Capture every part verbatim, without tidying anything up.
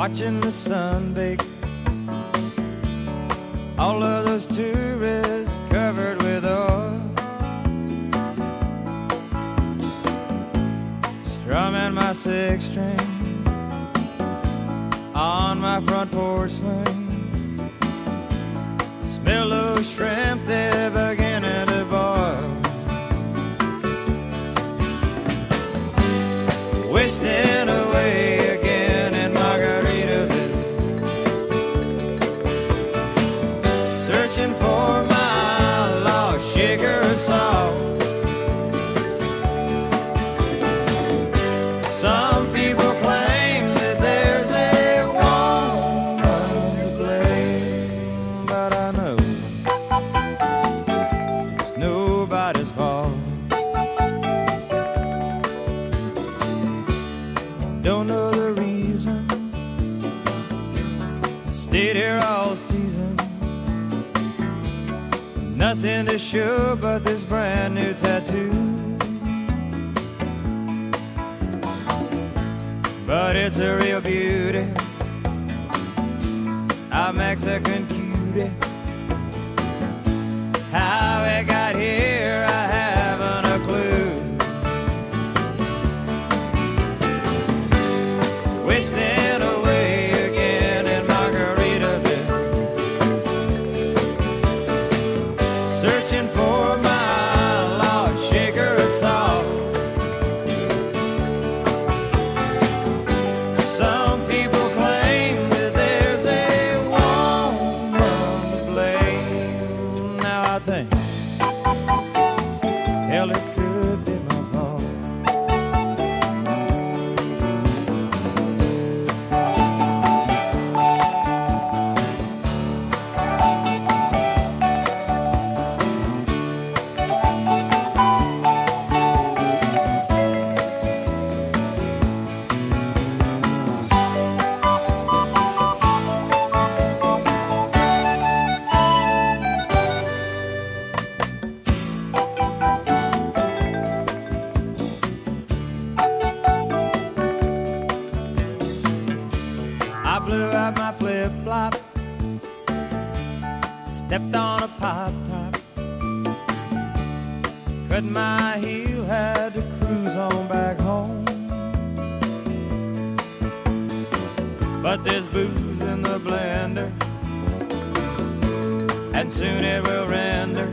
watching the sun bake. All of those tourists covered with oil, strumming my six string on my front porch swing. Smell those shrimp, they're beginning to boil. Wasting away again in Margaritaville, searching for my lost sugar and salt. Some people claim that there's a woman to blame, but I know it's nobody's fault. Don't know the reason, stayed here all season. Nothing to show but this brand new tattoo, but it's a real beauty, a Mexican cutie. How it got here, I haven't a clue. Wasting away again in Margaritaville, searching for my lost sugar and salt. Some people claim that there's a woman to blame. Now I think, hell, it could be my fault. I blew out my flip-flop, stepped on a pop top, cut my heel, had to cruise on back home. But there's booze in the blender, and soon it will render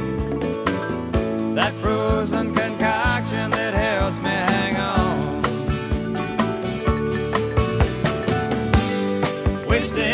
that frozen concoction that helps me hang on. Wasting